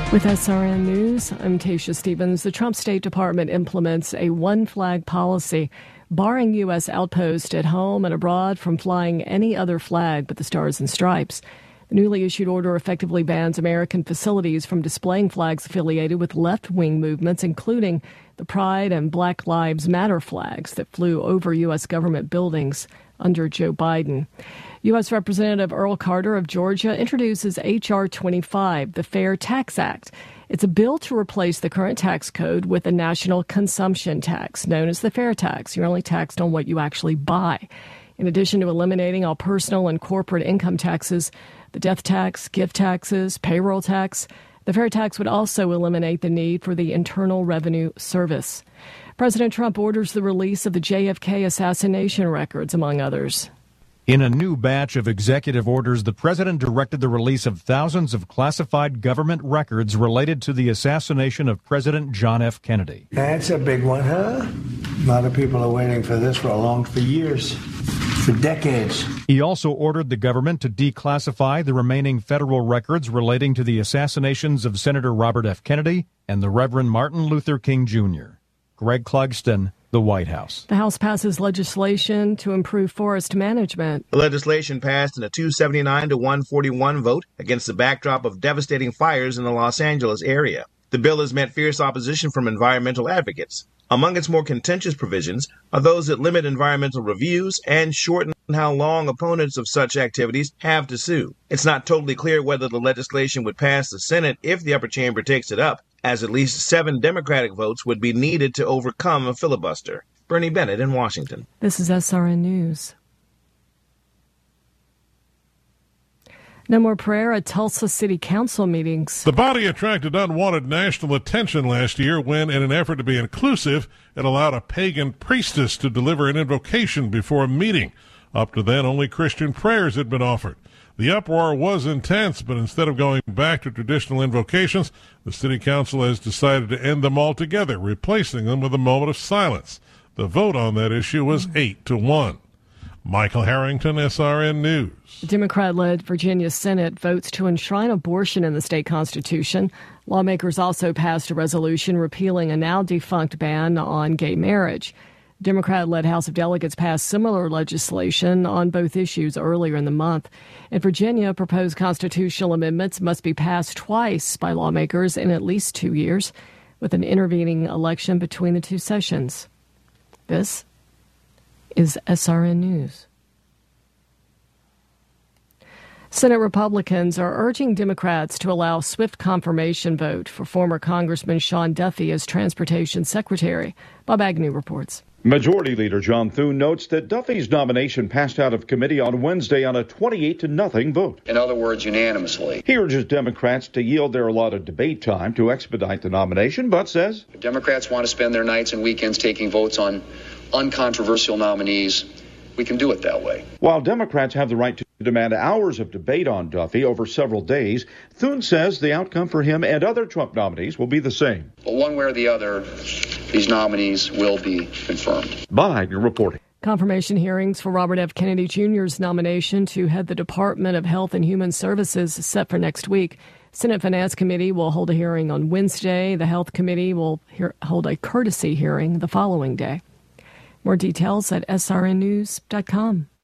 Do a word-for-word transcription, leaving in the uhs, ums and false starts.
With S R N News, I'm Tasha Stevens. The Trump State Department implements a one-flag policy, barring U S outposts at home and abroad from flying any other flag but the Stars and Stripes. The newly issued order effectively bans American facilities from displaying flags affiliated with left-wing movements, including the Pride and Black Lives Matter flags that flew over U S government buildings under Joe Biden. U S. Representative Earl Carter of Georgia introduces H R twenty-five, the Fair Tax Act. It's a bill to replace the current tax code with a national consumption tax, known as the fair tax. You're only taxed on what you actually buy. In addition to eliminating all personal and corporate income taxes, the death tax, gift taxes, payroll tax, the fair tax would also eliminate the need for the Internal Revenue Service. President Trump orders the release of the J F K assassination records, among others. In a new batch of executive orders, the president directed the release of thousands of classified government records related to the assassination of President John F. Kennedy. That's a big one, huh? A lot of people are waiting for this for a long, for years, for decades. He also ordered the government to declassify the remaining federal records relating to the assassinations of Senator Robert F. Kennedy and the Reverend Martin Luther King Junior Greg Clugston, the White House. The House passes legislation to improve forest management. The legislation passed in a two seventy-nine to one forty-one vote against the backdrop of devastating fires in the Los Angeles area. The bill has met fierce opposition from environmental advocates. Among its more contentious provisions are those that limit environmental reviews and shorten how long opponents of such activities have to sue. It's not totally clear whether the legislation would pass the Senate if the upper chamber takes it up, as at least seven Democratic votes would be needed to overcome a filibuster. Bernie Bennett in Washington. This is S R N News. No more prayer at Tulsa City Council meetings. The body attracted unwanted national attention last year when, in an effort to be inclusive, it allowed a pagan priestess to deliver an invocation before a meeting. Up to then, only Christian prayers had been offered. The uproar was intense, but instead of going back to traditional invocations, the city council has decided to end them altogether, replacing them with a moment of silence. The vote on that issue was eight to one. Michael Harrington, S R N News. The Democrat-led Virginia Senate votes to enshrine abortion in the state constitution. Lawmakers also passed a resolution repealing a now-defunct ban on gay marriage. Democrat-led House of Delegates passed similar legislation on both issues earlier in the month. In Virginia, proposed constitutional amendments must be passed twice by lawmakers in at least two years, with an intervening election between the two sessions. This is S R N News. Senate Republicans are urging Democrats to allow swift confirmation vote for former Congressman Sean Duffy as Transportation Secretary. Bob Agnew reports. Majority Leader John Thune notes that Duffy's nomination passed out of committee on Wednesday on a twenty-eight to nothing vote. In other words, unanimously. He urges Democrats to yield their allotted debate time to expedite the nomination, but says if Democrats want to spend their nights and weekends taking votes on uncontroversial nominees, we can do it that way. While Democrats have the right to demand hours of debate on Duffy over several days, Thune says the outcome for him and other Trump nominees will be the same. But one way or the other, these nominees will be confirmed. Bob Agnew reporting. Confirmation hearings for Robert F. Kennedy Junior's nomination to head the Department of Health and Human Services is set for next week. Senate Finance Committee will hold a hearing on Wednesday. The Health Committee will hear, hold a courtesy hearing the following day. More details at S R N news dot com.